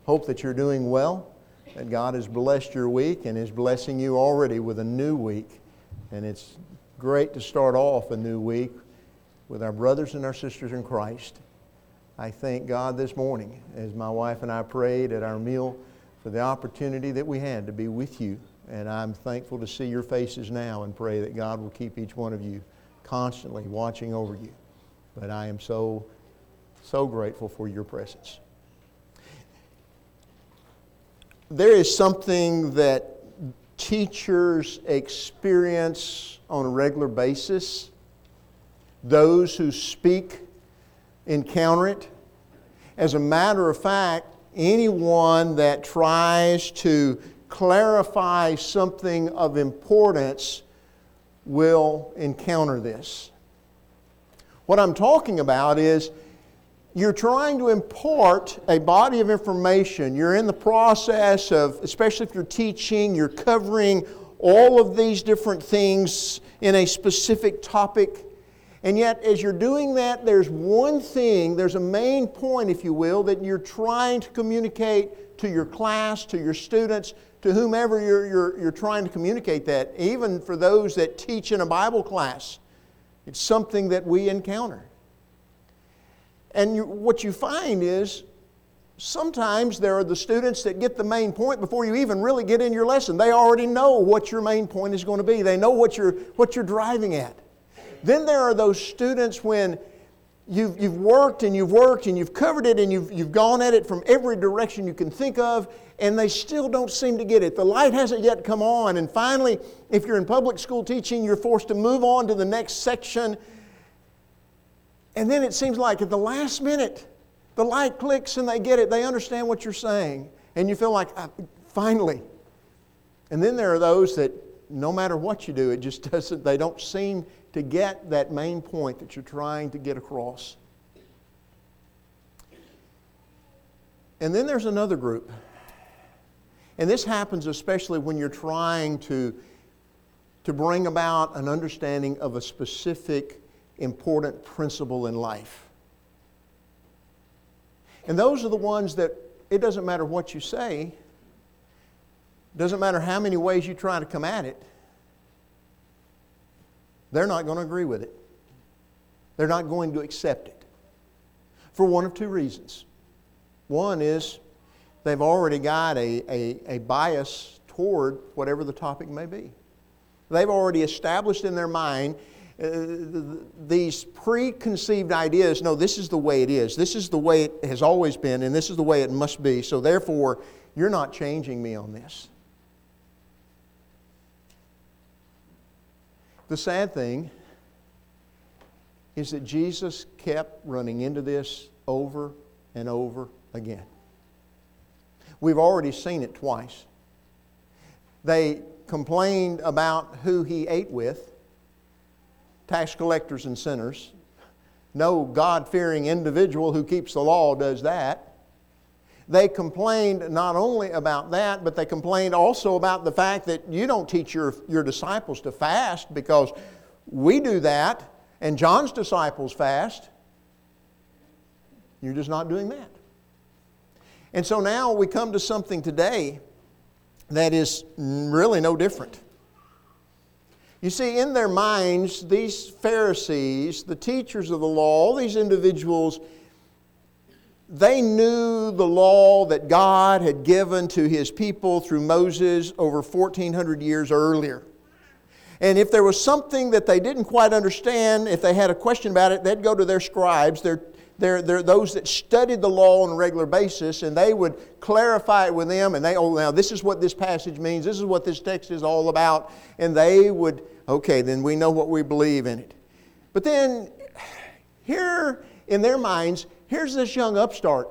Hope that you're doing well, that God has blessed your week and is blessing you already with a new week. And it's great to start off a new week with our brothers and our sisters in Christ. I thank God this morning as my wife and I prayed at our meal for the opportunity that we had to be with you. And I'm thankful to see your faces now and pray that God will keep each one of you constantly watching over you. But I am so grateful for your presence. There is something that teachers experience on a regular basis. Those who speak encounter it. As a matter of fact, anyone that tries to clarify something of importance will encounter this. What I'm talking about is you're trying to impart a body of information. You're in the process of, especially if you're teaching, you're covering all of these different things in a specific topic. And yet, as you're doing that, there's one thing, there's a main point, if you will, that you're trying to communicate to your class, to your students, to whomever you're trying to communicate that. Even for those that teach in a Bible class, it's something that we encounter. And what you find is sometimes there are the students that get the main point before you even really get in your lesson. They already know what your main point is going to be. They know what you're driving at. Then there are those students when you've worked and you've covered it and you've gone at it from every direction you can think of, and they still don't seem to get it. The light hasn't yet come on, and finally, if you're in public school teaching, you're forced to move on to the next section. And then it seems like at the last minute, the light clicks and they get it. They understand what you're saying. And you feel like, finally. And then there are those that no matter what you do, it just doesn't, they don't seem to get that main point that you're trying to get across. And then there's another group. And this happens especially when you're trying to bring about an understanding of a specific important principle in life. And those are the ones that it doesn't matter what you say, doesn't matter how many ways you try to come at it, they're not going to agree with it. They're not going to accept it. For one of two reasons. One is they've already got a bias toward whatever the topic may be. They've already established in their mind these preconceived ideas. No, this is the way it is. This is the way it has always been, and this is the way it must be. So therefore, you're not changing me on this. The sad thing is that Jesus kept running into this over and over again. We've already seen it twice. They complained about who He ate with. Tax collectors and sinners. No God-fearing individual who keeps the law does that. They complained not only about that, but they complained also about the fact that you don't teach your disciples to fast because we do that and John's disciples fast. You're just not doing that. And so now we come to something today that is really no different. You see, in their minds, these Pharisees, the teachers of the law, all these individuals, they knew the law that God had given to His people through Moses over 1,400 years earlier. And if there was something that they didn't quite understand, if they had a question about it, they'd go to their scribes. They're those that studied the law on a regular basis, and they would clarify it with them. And now this is what this passage means. This is what this text is all about. And they would, okay, then we know what we believe in it. But then, here in their minds, here's this young upstart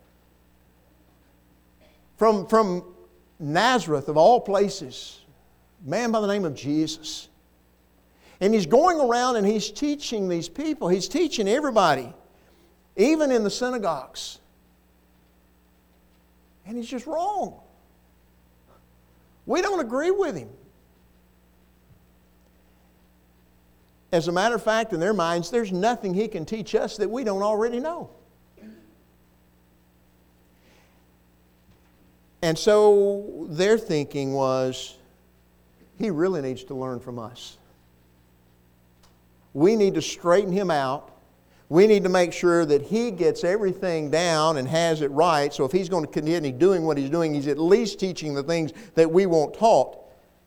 from Nazareth, of all places, a man by the name of Jesus. And he's going around and he's teaching these people. He's teaching everybody, even in the synagogues. And he's just wrong. We don't agree with him. As a matter of fact, in their minds, there's nothing he can teach us that we don't already know. And so their thinking was, he really needs to learn from us. We need to straighten him out. We need to make sure that he gets everything down and has it right. So if he's going to continue doing what he's doing, he's at least teaching the things that we want taught.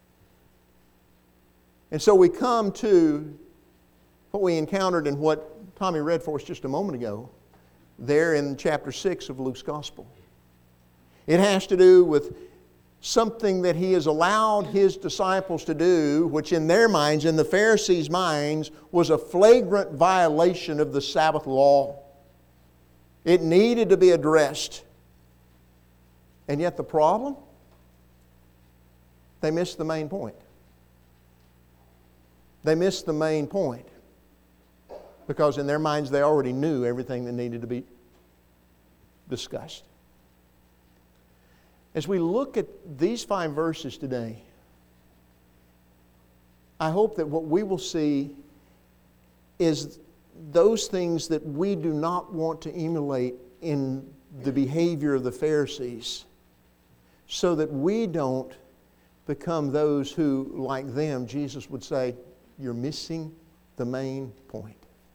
And so we come to what we encountered in what Tommy read for us just a moment ago, there in chapter 6 of Luke's Gospel. It has to do with something that he has allowed his disciples to do, which in their minds, in the Pharisees' minds, was a flagrant violation of the Sabbath law. It needed to be addressed. And yet the problem? They missed the main point. They missed the main point. Because in their minds they already knew everything that needed to be discussed. As we look at these 5 verses today, I hope that what we will see is those things that we do not want to emulate in the behavior of the Pharisees, so that we don't become those who, like them, Jesus would say, you're missing the main point.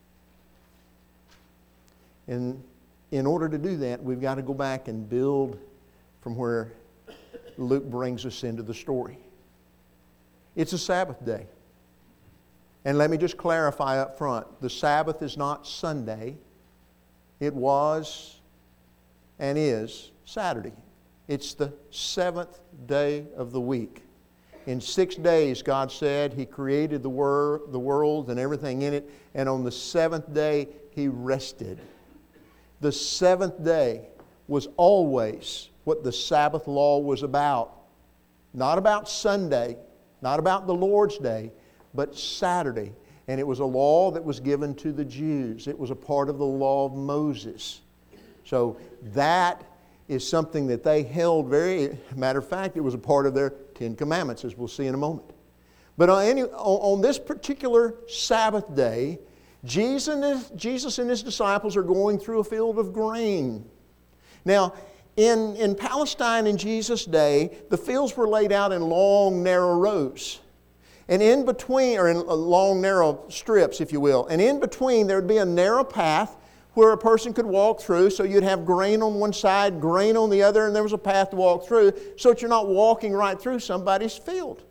And in order to do that, we've got to go back and build from where Luke brings us into the story. It's a Sabbath day. And let me just clarify up front. The Sabbath is not Sunday. It was and is Saturday. It's the 7th day of the week. In 6 days, God said, He created the world and everything in it. And on the 7th day, He rested. The 7th day was always what the Sabbath law was about. Not about Sunday, not about the Lord's Day, but Saturday. And it was a law that was given to the Jews. It was a part of the law of Moses. So that is something that they held very... Matter of fact, it was a part of their 10 Commandments, as we'll see in a moment. But on this particular Sabbath day, Jesus and His disciples are going through a field of grain. Now, in Palestine in Jesus' day, the fields were laid out in long, narrow rows. And in between, or in long, narrow strips, if you will. And in between, there would be a narrow path where a person could walk through. So you'd have grain on one side, grain on the other, and there was a path to walk through so that you're not walking right through somebody's field.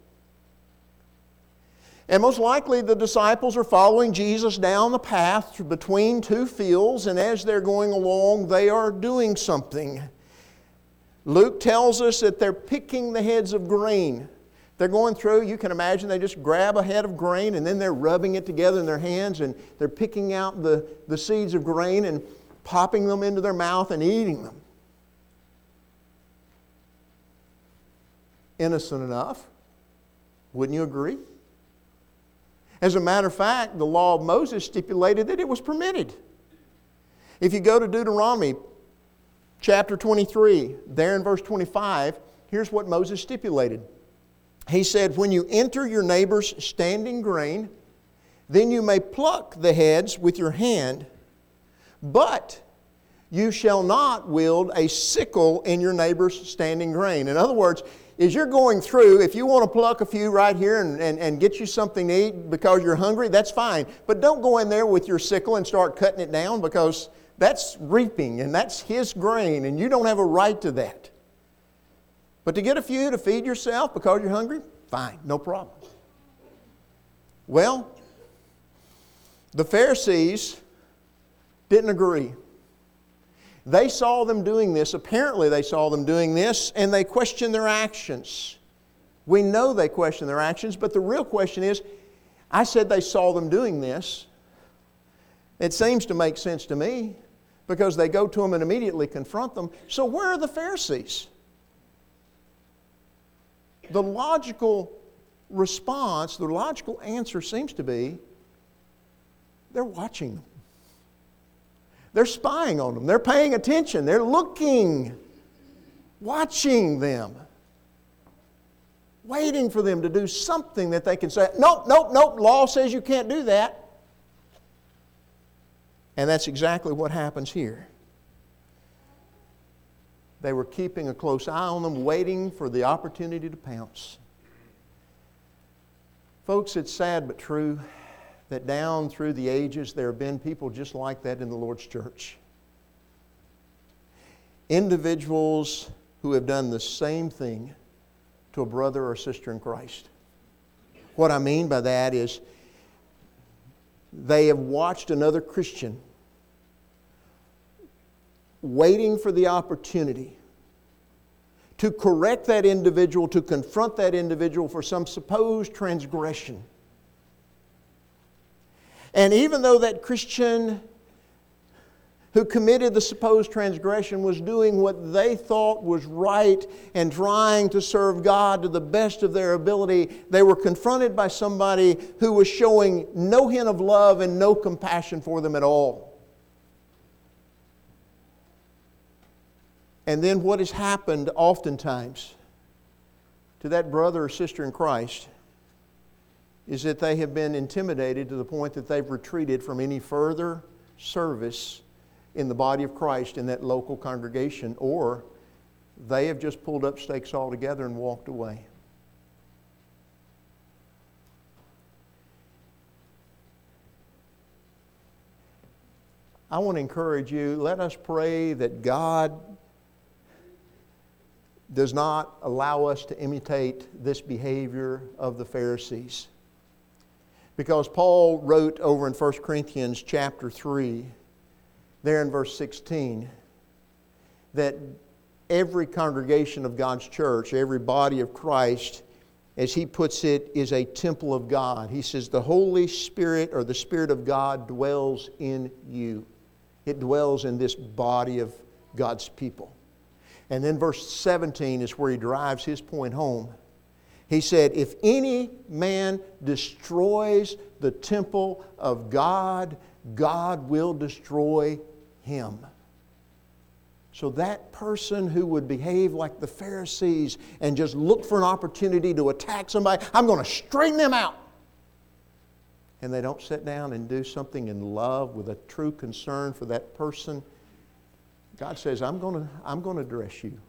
And most likely the disciples are following Jesus down the path between 2 fields, and as they're going along, they are doing something. Luke tells us that they're picking the heads of grain. They're going through, you can imagine, they just grab a head of grain and then they're rubbing it together in their hands and they're picking out the seeds of grain and popping them into their mouth and eating them. Innocent enough, wouldn't you agree? As a matter of fact, the law of Moses stipulated that it was permitted. If you go to Deuteronomy chapter 23, there in verse 25, here's what Moses stipulated. He said, when you enter your neighbor's standing grain, then you may pluck the heads with your hand, but you shall not wield a sickle in your neighbor's standing grain. In other words, as you're going through, if you want to pluck a few right here and get you something to eat because you're hungry, that's fine. But don't go in there with your sickle and start cutting it down, because that's reaping and that's his grain and you don't have a right to that. But to get a few to feed yourself because you're hungry, fine, no problem. Well, the Pharisees didn't agree. They saw them doing this. Apparently they saw them doing this, and they questioned their actions. We know they questioned their actions, but the real question is, I said they saw them doing this. It seems to make sense to me, because they go to them and immediately confront them. So where are the Pharisees? The logical response, the logical answer seems to be, they're watching them. They're spying on them. They're paying attention. They're looking, watching them, waiting for them to do something that they can say, nope, law says you can't do that. And that's exactly what happens here. They were keeping a close eye on them, waiting for the opportunity to pounce. Folks, it's sad but true that down through the ages there have been people just like that in the Lord's church. Individuals who have done the same thing to a brother or sister in Christ. What I mean by that is they have watched another Christian waiting for the opportunity to correct that individual, to confront that individual for some supposed transgression. And even though that Christian who committed the supposed transgression was doing what they thought was right and trying to serve God to the best of their ability, they were confronted by somebody who was showing no hint of love and no compassion for them at all. And then what has happened oftentimes to that brother or sister in Christ is that they have been intimidated to the point that they've retreated from any further service in the body of Christ in that local congregation, or they have just pulled up stakes altogether and walked away. I want to encourage you, let us pray that God does not allow us to imitate this behavior of the Pharisees. Because Paul wrote over in 1 Corinthians chapter 3, there in verse 16, that every congregation of God's church, every body of Christ, as he puts it, is a temple of God. He says the Holy Spirit or the Spirit of God dwells in you. It dwells in this body of God's people. And then verse 17 is where he drives his point home. He said, if any man destroys the temple of God, God will destroy him. So that person who would behave like the Pharisees and just look for an opportunity to attack somebody, I'm going to straighten them out. And they don't sit down and do something in love with a true concern for that person. God says, I'm going to address you.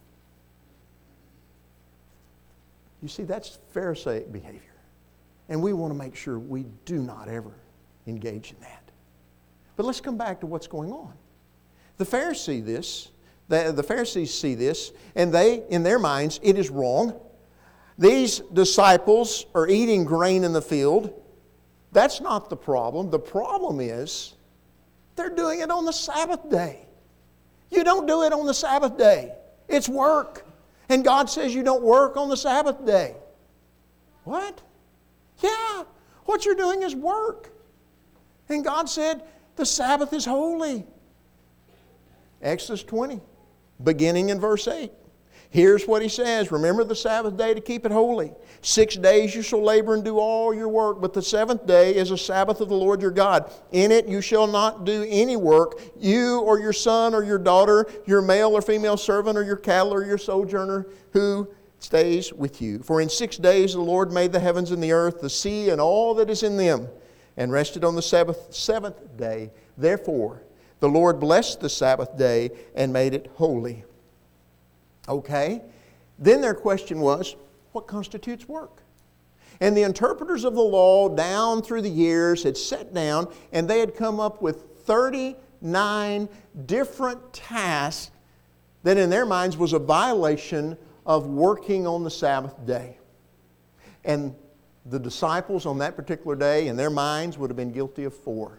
You see, that's Pharisaic behavior. And we want to make sure we do not ever engage in that. But let's come back to what's going on. The Pharisees see this, and they, in their minds, it is wrong. These disciples are eating grain in the field. That's not the problem. The problem is they're doing it on the Sabbath day. You don't do it on the Sabbath day. It's work. And God says you don't work on the Sabbath day. What? Yeah, what you're doing is work. And God said the Sabbath is holy. Exodus 20, beginning in verse 8. Here's what He says. Remember the Sabbath day to keep it holy. 6 days you shall labor and do all your work, but the seventh day is a Sabbath of the Lord your God. In it you shall not do any work, you or your son or your daughter, your male or female servant or your cattle or your sojourner who stays with you. For in 6 days the Lord made the heavens and the earth, the sea and all that is in them, and rested on the seventh day. Therefore the Lord blessed the Sabbath day and made it holy. Okay, then their question was, what constitutes work? And the interpreters of the law down through the years had sat down and they had come up with 39 different tasks that in their minds was a violation of working on the Sabbath day. And the disciples on that particular day in their minds would have been guilty of 4.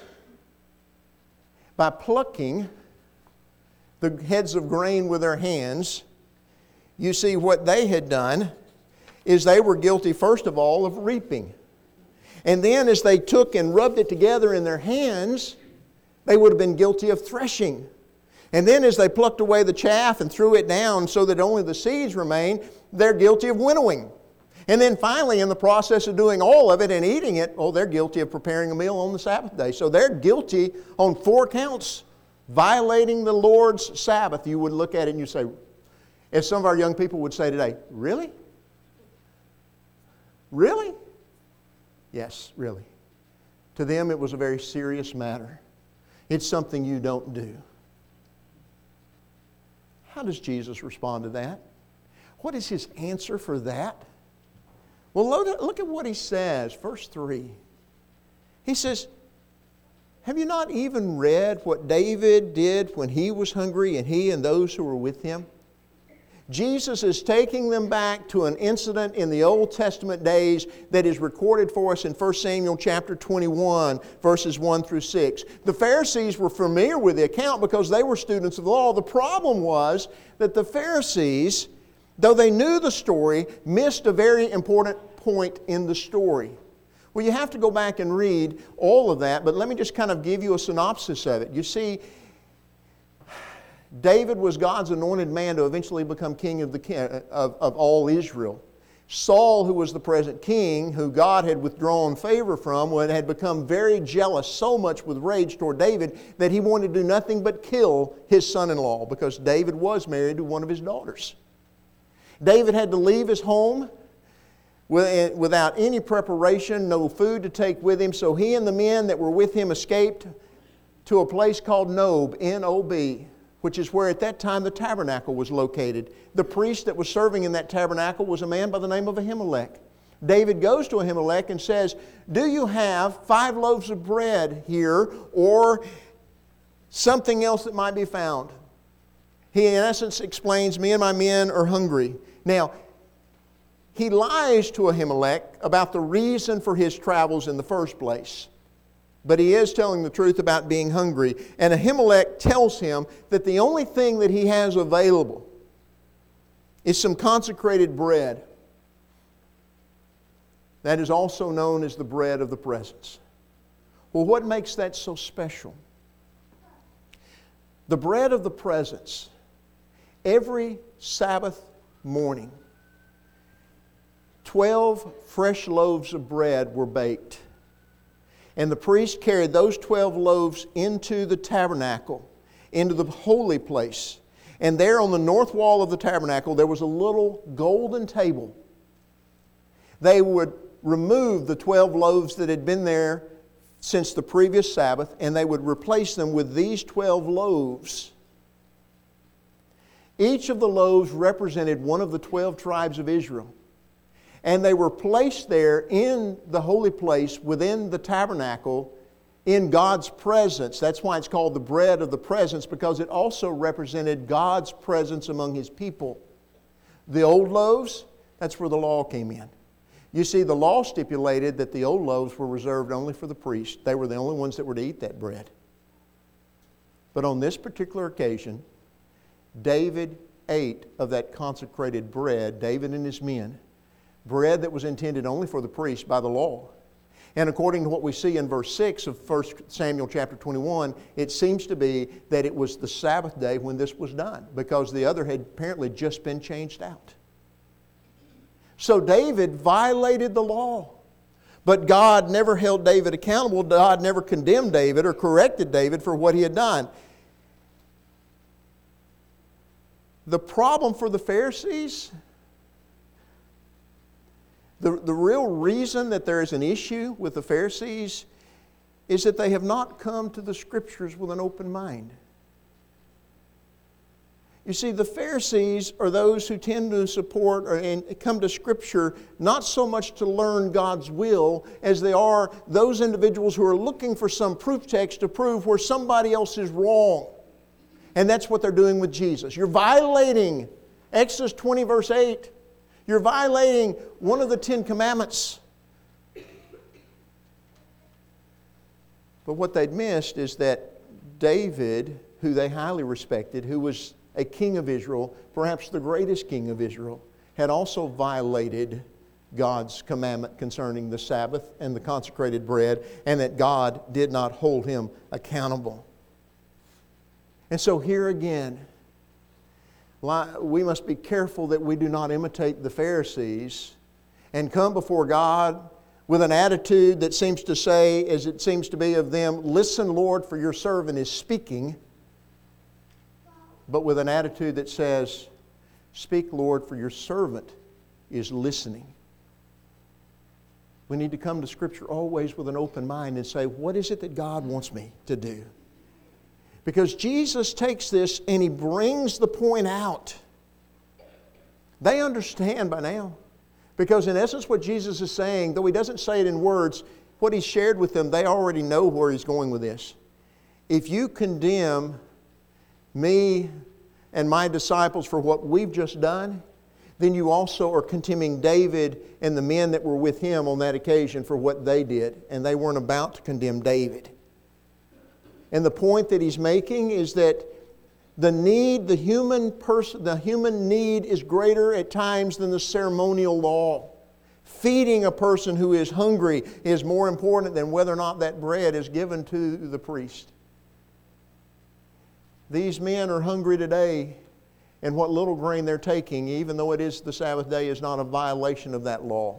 By plucking the heads of grain with their hands, you see what they had done is they were guilty first of all of reaping. And then as they took and rubbed it together in their hands, they would have been guilty of threshing. And then as they plucked away the chaff and threw it down so that only the seeds remained, they're guilty of winnowing. And then finally, in the process of doing all of it and eating it, they're guilty of preparing a meal on the Sabbath day. So they're guilty on 4 counts. Violating the Lord's Sabbath. You would look at it and you say, as some of our young people would say today, really? Really? Yes, really. To them it was a very serious matter. It's something you don't do. How does Jesus respond to that? What is His answer for that? Well, look at what He says, verse 3. He says, have you not even read what David did when he was hungry and he and those who were with him? Jesus is taking them back to an incident in the Old Testament days that is recorded for us in 1 Samuel chapter 21, verses 1 through 6. The Pharisees were familiar with the account because they were students of the law. The problem was that the Pharisees, though they knew the story, missed a very important point in the story. Well, you have to go back and read all of that, but let me just kind of give you a synopsis of it. You see, David was God's anointed man to eventually become king of all Israel. Saul, who was the present king, who God had withdrawn favor from, had become very jealous, so much with rage toward David, that he wanted to do nothing but kill his son-in-law, because David was married to one of his daughters. David had to leave his home without any preparation, no food to take with him, so he and the men that were with him escaped to a place called Nob, N-O-B, which is where at that time the tabernacle was located. The priest that was serving in that tabernacle was a man by the name of Ahimelech. David goes to Ahimelech and says, do you have 5 loaves of bread here or something else that might be found? He in essence explains, me and my men are hungry. Now, he lies to Ahimelech about the reason for his travels in the first place. But he is telling the truth about being hungry. And Ahimelech tells him that the only thing that he has available is some consecrated bread. That is also known as the bread of the presence. Well, what makes that so special? The bread of the presence, every Sabbath morning, 12 fresh loaves of bread were baked. And the priest carried those 12 loaves into the tabernacle, into the holy place. And there on the north wall of the tabernacle, there was a little golden table. They would remove the 12 loaves that had been there since the previous Sabbath, and they would replace them with these 12 loaves. Each of the loaves represented one of the 12 tribes of Israel. And they were placed there in the holy place within the tabernacle in God's presence. That's why it's called the bread of the presence, because it also represented God's presence among His people. The old loaves, that's where the law came in. You see, the law stipulated that the old loaves were reserved only for the priest. They were the only ones that were to eat that bread. But on this particular occasion, David ate of that consecrated bread, David and his men. Bread that was intended only for the priest by the law. And according to what we see in verse 6 of 1 Samuel chapter 21, it seems to be that it was the Sabbath day when this was done, because the other had apparently just been changed out. So David violated the law. But God never held David accountable. God never condemned David or corrected David for what he had done. The problem for the Pharisees, the real reason that there is an issue with the Pharisees is that they have not come to the Scriptures with an open mind. You see, the Pharisees are those who tend to support and come to Scripture not so much to learn God's will as they are those individuals who are looking for some proof text to prove where somebody else is wrong. And that's what they're doing with Jesus. You're violating Exodus 20 verse 8. You're violating one of the 10 Commandments. But what they'd missed is that David, who they highly respected, who was a king of Israel, perhaps the greatest king of Israel, had also violated God's commandment concerning the Sabbath and the consecrated bread, and that God did not hold him accountable. And so here again, we must be careful that we do not imitate the Pharisees and come before God with an attitude that seems to say, as it seems to be of them, "Listen, Lord, for your servant is speaking," but with an attitude that says, "Speak, Lord, for your servant is listening." We need to come to Scripture always with an open mind and say, what is it that God wants me to do? Because Jesus takes this and He brings the point out. They understand by now. Because in essence what Jesus is saying, though He doesn't say it in words, what He shared with them, they already know where He's going with this. If you condemn me and my disciples for what we've just done, then you also are condemning David and the men that were with him on that occasion for what they did. And they weren't about to condemn David. And the point that He's making is that the human need is greater at times than the ceremonial law. Feeding a person who is hungry is more important than whether or not that bread is given to the priest. These men are hungry today, and what little grain they're taking, even though it is the Sabbath day, is not a violation of that law.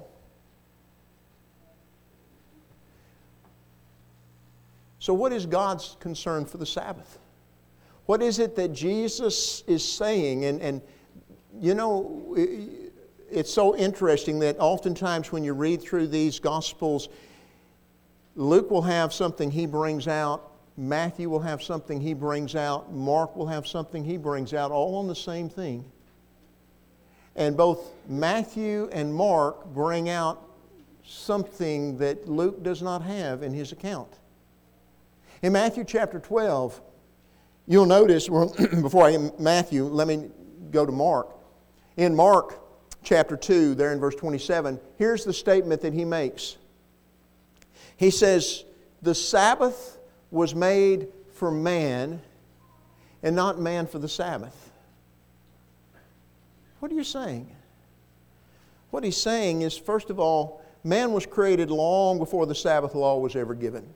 So what is God's concern for the Sabbath? What is it that Jesus is saying? And you know, it's so interesting that oftentimes when you read through these Gospels, Luke will have something he brings out, Matthew will have something he brings out, Mark will have something he brings out, all on the same thing. And both Matthew and Mark bring out something that Luke does not have in his account. In Matthew chapter 12, you'll notice, before I get Matthew, let me go to Mark. In Mark chapter 2, there in verse 27, here's the statement that he makes. He says, "The Sabbath was made for man, and not man for the Sabbath." What are you saying? What he's saying is, first of all, man was created long before the Sabbath law was ever given.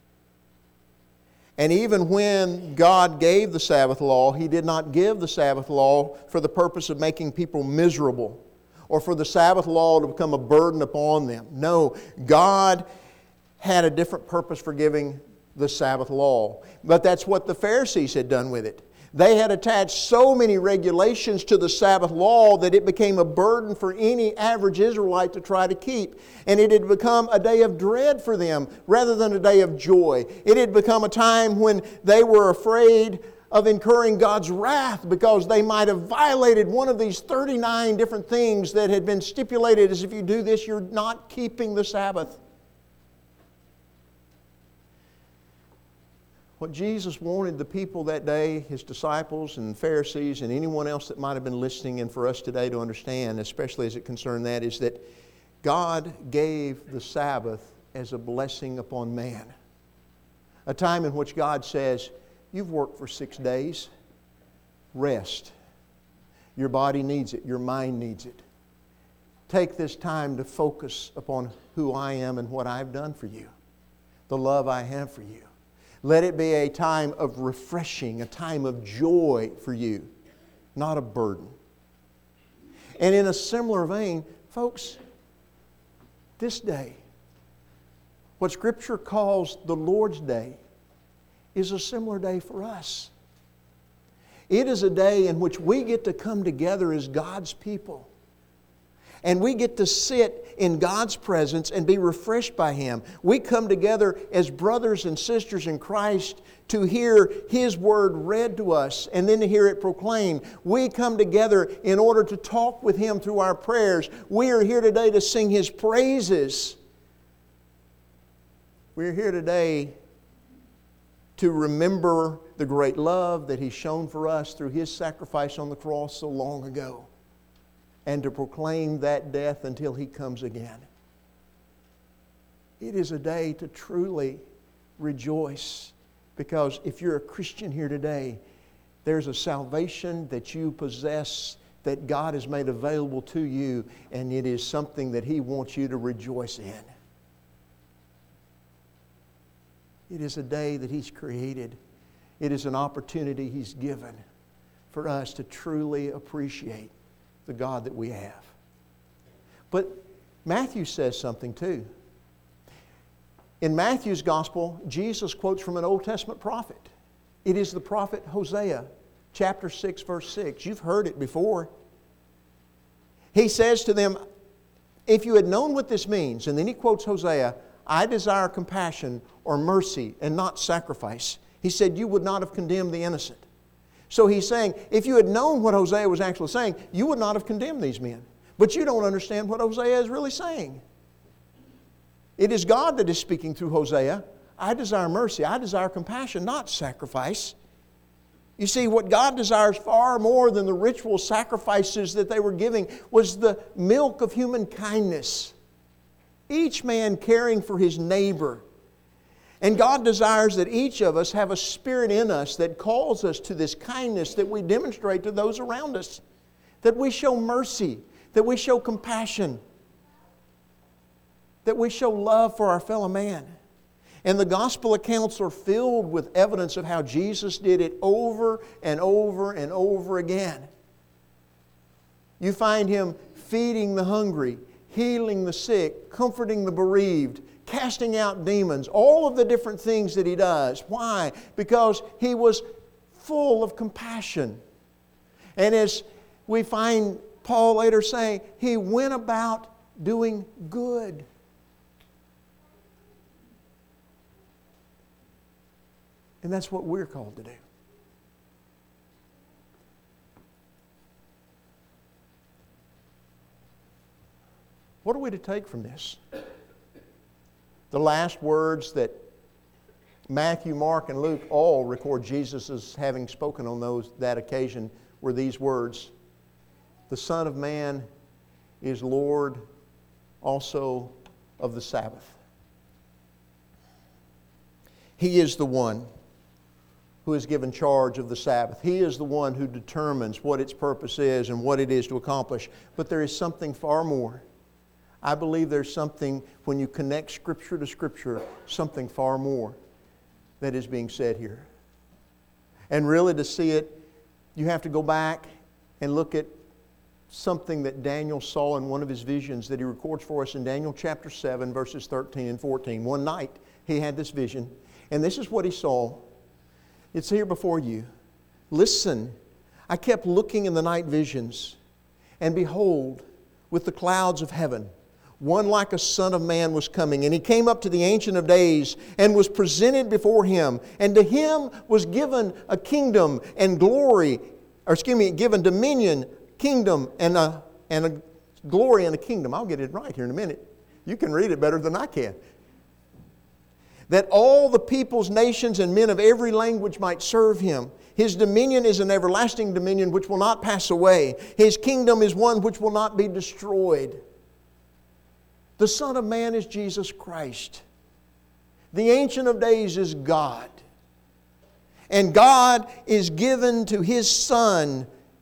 And even when God gave the Sabbath law, He did not give the Sabbath law for the purpose of making people miserable or for the Sabbath law to become a burden upon them. No, God had a different purpose for giving the Sabbath law. But that's what the Pharisees had done with it. They had attached so many regulations to the Sabbath law that it became a burden for any average Israelite to try to keep. And it had become a day of dread for them rather than a day of joy. It had become a time when they were afraid of incurring God's wrath because they might have violated one of these 39 different things that had been stipulated as if you do this, you're not keeping the Sabbath. What Jesus wanted the people that day, His disciples and Pharisees and anyone else that might have been listening and for us today to understand, especially as it concerned that, is that God gave the Sabbath as a blessing upon man. A time in which God says, you've worked for 6 days, rest. Your body needs it, your mind needs it. Take this time to focus upon who I am and what I've done for you, the love I have for you. Let it be a time of refreshing, a time of joy for you, not a burden. And in a similar vein, folks, this day, what Scripture calls the Lord's Day, is a similar day for us. It is a day in which we get to come together as God's people. And we get to sit in God's presence and be refreshed by Him. We come together as brothers and sisters in Christ to hear His Word read to us and then to hear it proclaimed. We come together in order to talk with Him through our prayers. We are here today to sing His praises. We are here today to remember the great love that He's shown for us through His sacrifice on the cross so long ago, and to proclaim that death until He comes again. It is a day to truly rejoice, because if you're a Christian here today, there's a salvation that you possess that God has made available to you, and it is something that He wants you to rejoice in. It is a day that He's created. It is an opportunity He's given for us to truly appreciate the God that we have. But Matthew says something too. In Matthew's Gospel, Jesus quotes from an Old Testament prophet. It is the prophet Hosea, chapter 6, verse 6. You've heard it before. He says to them, if you had known what this means, and then he quotes Hosea, I desire compassion or mercy and not sacrifice. He said, you would not have condemned the innocent. So he's saying, if you had known what Hosea was actually saying, you would not have condemned these men. But you don't understand what Hosea is really saying. It is God that is speaking through Hosea. I desire mercy, I desire compassion, not sacrifice. You see, what God desires far more than the ritual sacrifices that they were giving was the milk of human kindness. Each man caring for his neighbor. And God desires that each of us have a spirit in us that calls us to this kindness that we demonstrate to those around us. That we show mercy, that we show compassion, that we show love for our fellow man. And the gospel accounts are filled with evidence of how Jesus did it over and over and over again. You find Him feeding the hungry, healing the sick, comforting the bereaved, casting out demons, all of the different things that He does. Why? Because He was full of compassion. And as we find Paul later saying, He went about doing good. And that's what we're called to do. What are we to take from this? The last words that Matthew, Mark, and Luke all record Jesus as having spoken on that occasion were these words. The Son of Man is Lord also of the Sabbath. He is the one who is given charge of the Sabbath. He is the one who determines what its purpose is and what it is to accomplish. But there is something far more. I believe there's something, when you connect Scripture to Scripture, something far more that is being said here. And really to see it, you have to go back and look at something that Daniel saw in one of his visions that he records for us in Daniel chapter 7, verses 13 and 14. One night he had this vision, and this is what he saw. It's here before you. Listen, I kept looking in the night visions, and behold, with the clouds of heaven, one like a son of man was coming. And he came up to the Ancient of Days and was presented before him. And to him was given a kingdom and glory, given dominion, kingdom, and a glory and a kingdom. I'll get it right here in a minute. You can read it better than I can. That all the peoples, nations, and men of every language might serve Him. His dominion is an everlasting dominion which will not pass away. His kingdom is one which will not be destroyed. The Son of Man is Jesus Christ. The Ancient of Days is God. And God is given to His Son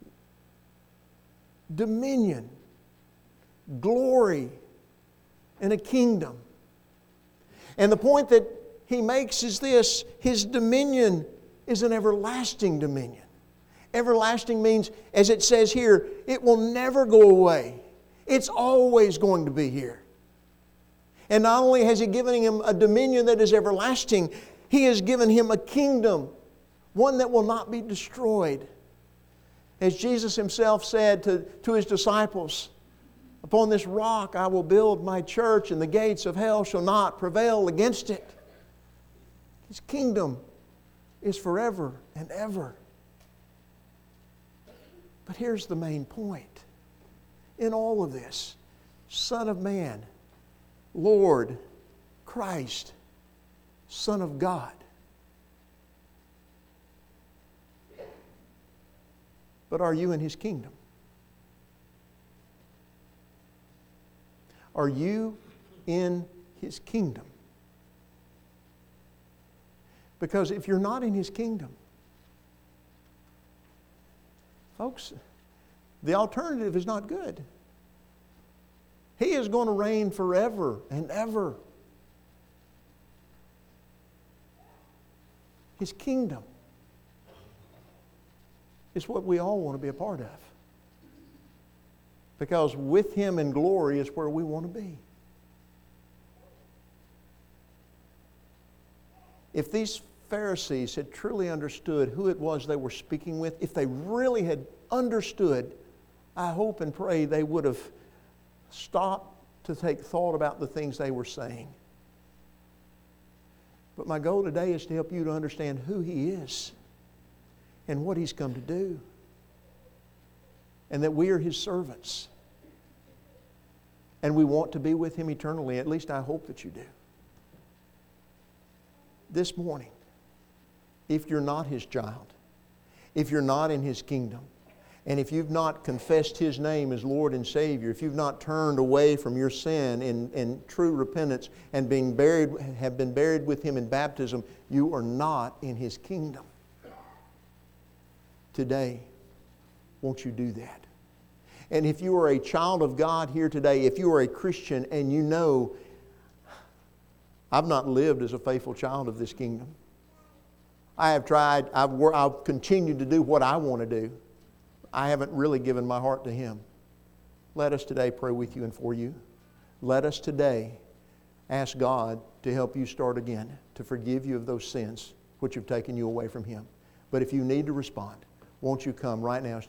dominion, glory, and a kingdom. And the point that he makes is this: His dominion is an everlasting dominion. Everlasting means, as it says here, it will never go away. It's always going to be here. And not only has He given him a dominion that is everlasting, He has given him a kingdom, one that will not be destroyed. As Jesus Himself said to His disciples, upon this rock I will build my church, and the gates of hell shall not prevail against it. His kingdom is forever and ever. But here's the main point. In all of this, Son of Man, Lord, Christ, Son of God. But are you in His kingdom? Are you in His kingdom? Because if you're not in His kingdom, folks, the alternative is not good. He is going to reign forever and ever. His kingdom is what we all want to be a part of. Because with Him in glory is where we want to be. If these Pharisees had truly understood who it was they were speaking with, if they really had understood, I hope and pray they would have stopped to take thought about the things they were saying. But my goal today is to help you to understand who He is and what He's come to do. And that we are His servants. And we want to be with Him eternally. At least I hope that you do. This morning, if you're not His child, if you're not in His kingdom, and if you've not confessed His name as Lord and Savior, if you've not turned away from your sin in true repentance and have been buried with Him in baptism, you are not in His kingdom. Today, won't you do that? And if you are a child of God here today, if you are a Christian and you know, I've not lived as a faithful child of this kingdom. I have tried, I've continued to do what I want to do. I haven't really given my heart to Him. Let us today pray with you and for you. Let us today ask God to help you start again, to forgive you of those sins which have taken you away from Him. But if you need to respond, won't you come right now?